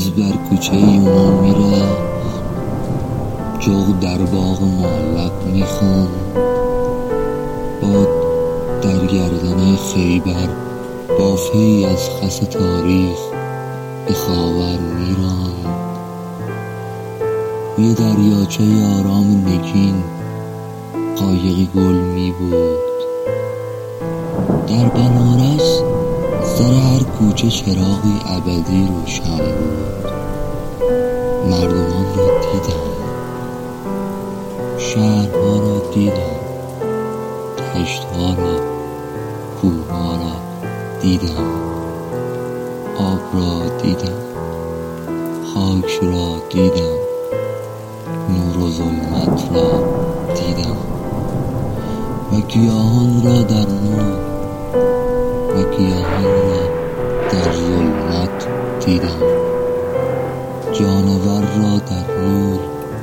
روز بر کوچه یونان میره، جغد در باغ معلق میخوان، باد در گردنه خیبر بافی از خس تاریخ به خاور میران. روی دریاچه آرام نگین قایقی گل میبود. در بنارس سر هر کوچه چراغی ابدی روشن بود. مردمان را دیدم، شهرها را دیدم، دشتها را، کوهها را دیدم، آب را دیدم، خاک را دیدم، نور و ظلمت را دیدم و گیاهان را در نور و گیاهان را در ظلمت دیدم، جانور را در نور،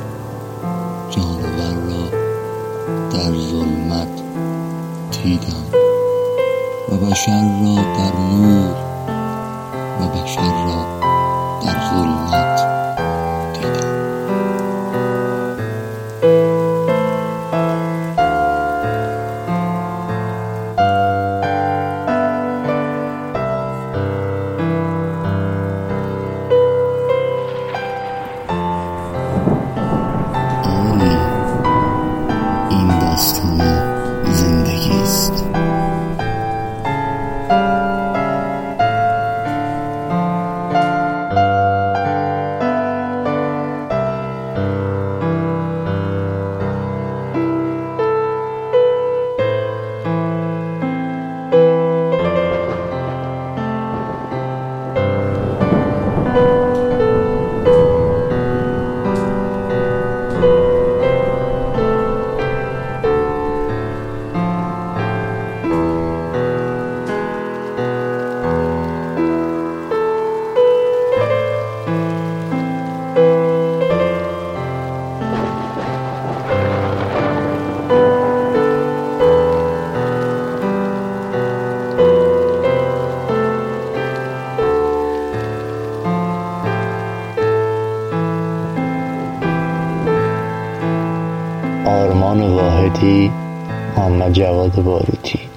جانور را در ظلمت دیدم و بشر را در نور و بشر را در ظلمت دیدم. آری، این داستان زندگی است. آرمان واحدی، محمد جواد باروتی.